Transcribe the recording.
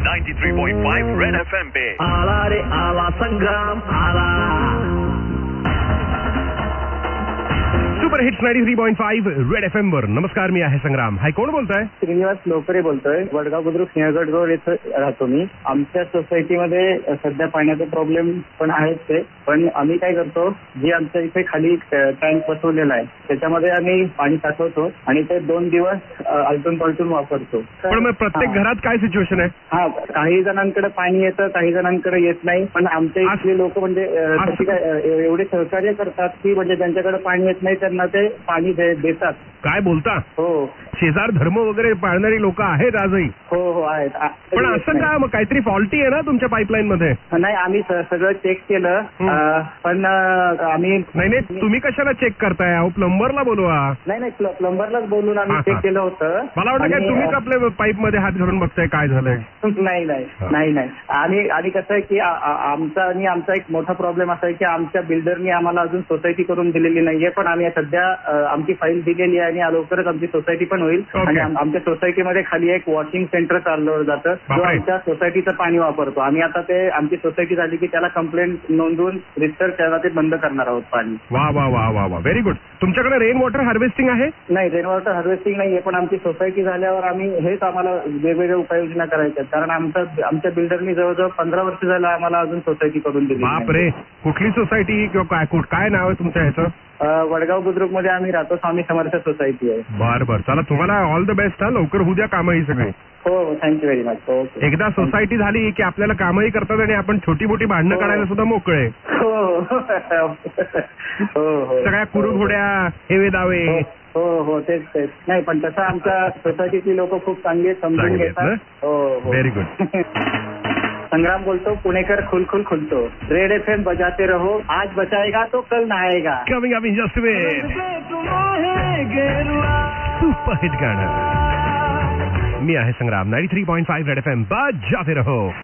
93.5 red FM पे आला रे आला संग्राम आला. सुपर हिट्स 93.5 रेड FM वर. नमस्कार, मी आहे संग्राम. हाय, कोण बोलताय? श्रीनिवास लोकरे बोलतोय. वडगाव बुद्रुक सिंहगड रोड इथं राहतो मी. आमच्या सोसायटीमध्ये सध्या पाण्याचा प्रॉब्लेम पण आहेच ते, पण आम्ही काय करतो, जी आमच्या इथे खाली टँक बसवलेला आहे त्याच्यामध्ये आम्ही पाणी साठवतो आणि ते 2 दिवस आलटून पलटून वापरतो. पण मग प्रत्येक घरात काय सिच्युएशन आहे? हा, काही जणांकडे पाणी येतं, काही जणांकडे येत नाही. पण आमच्या इथले लोक म्हणजे तशी काय एवढे सहकार्य करतात की म्हणजे ज्यांच्याकडे पाणी येत नाही त्यांना ते पाणी देतात. काय बोलता? हो, शेजार धर्म वगैरे पाळणारी लोक आहेत आजही. हो हो आहेत. पण असं का, मग काहीतरी फॉल्टी आहे ना तुमच्या पाईपलाईन मध्ये? नाही, आम्ही सगळं चेक केलं, पण आम्ही नाही, तुम्ही कशाला चेक करताय? अहो, प्लंबरला बोलवा. नाही, प्लंबरलाच बोलून आम्ही चेक केलं होतं. मला वाटतं काय तुम्हीच आपल्या पाईप मध्ये हात घालून बघताय काय झालंय? नाही. आणि कसं आहे की आमचा एक मोठा प्रॉब्लेम असा आहे की आमच्या बिल्डरनी आम्हाला अजून सोसायटी करून दिलेली नाहीये, पण आम्ही सध्या आमची फाईल दिलेली आहे आणि लवकरच आमची सोसायटी पण होईल. आणि आमच्या सोसायटीमध्ये खाली एक वॉशिंग सेंटर चालवलं जातं जो आमच्या सोसायटीचं पाणी वापरतो. आम्ही आता ते आमची सोसायटी झाली की त्याला कंप्लेंट नोंदवून रिस्टर त्याला ते बंद करणार आहोत पाणी. वा वा वा वा वा, व्हेरी गुड. तुमच्याकडे रेन वॉटर हार्वेस्टिंग आहे? नाही, रेन वॉटर हार्वेस्टिंग नाहीये, पण आमची सोसायटी झाल्यावर आम्ही हेच आम्हाला वेगवेगळ्या उपाययोजना करायच्या, कारण आमच्या बिल्डरनी जवळजवळ 15 वर्ष झालं आम्हाला अजून सोसायटी करून दिली. बापरे, कुठली सोसायटी किंवा काय नाव आहे तुमच्या ह्याचं? वडगाव बुद्रुक मध्ये आम्ही राहतो. स्वामी समर्थ सोसायटी आहे. बरं, चला, तुम्हाला ऑल द बेस्ट. हा, लवकर होऊ द्या कामं ही सगळी. हो, थँक्यू व्हेरी मच. ओके. एकदा सोसायटी झाली की आपल्याला कामही करतात आणि आपण छोटी मोठी भांडणं काढायला सुद्धा मोकळे. सगळ्या कुरुघोड्या, हेवे दावे. हो, तेच. नाही, पण तसं आमच्या सोसायटीतली लोक खूप चांगली समजून घेतात. हो, व्हेरी गुड. संग्राम बोलतो, पुणेकर खुलखुल खुलतो. रेड FM बजाते रहो, आज बचाएगा तो कल नहाएगा. Coming up in just minute, super hit गाणं. मी आहे संग्राम. 93.5 रेड FM बजाते रहो.